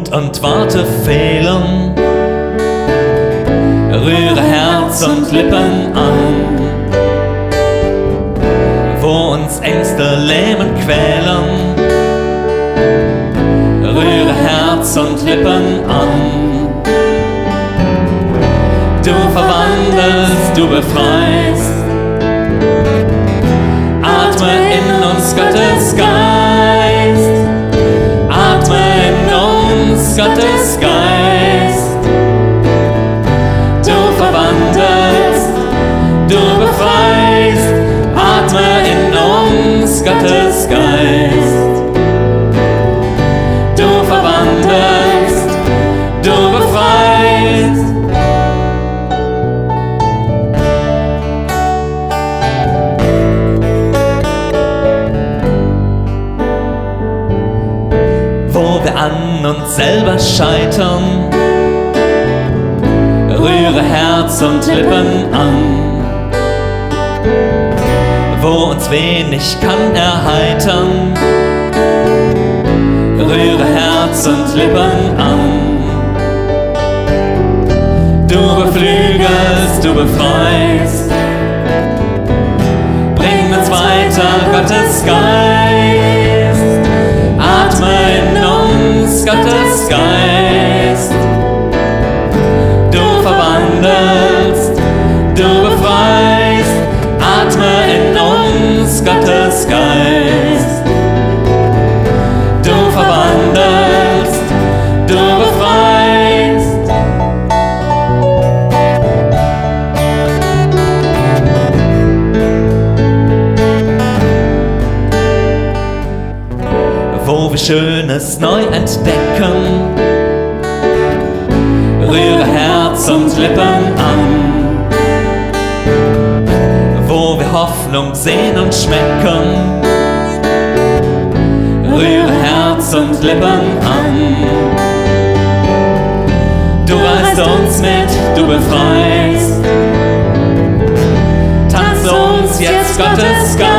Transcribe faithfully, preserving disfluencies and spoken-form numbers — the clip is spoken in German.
Mut und Worte fehlen, rühre Herz und Lippen an. Wo uns Ängste lähmen, quälen, rühre Herz und Lippen an. Du verwandelst, du befreist, atme in uns Gottes Geist, atme in uns Gottes Geist. Du verwandelst, du befreist, atme in uns Gottes Geist. Du verwandelst, du befreist. Wo wir an uns selber scheitern, rühre Herz und Lippen an. Wo uns wenig kann erheitern, rühre Herz und Lippen an. Du beflügelst, du befreist, bring uns weiter, Gottes Geist. Atme in uns, Gottes Geist. Du verwandelst, du befreist, atme in uns, Gottes Geist. Du verwandelst, du befreist. Wo wir Schönes neu entdecken, rühre Herz und Lippen an. Wo wir Hoffnung sehen und schmecken, rühre Herz und Lippen an. Du reißt uns mit, du befreist, tanz uns jetzt Gottes Geist.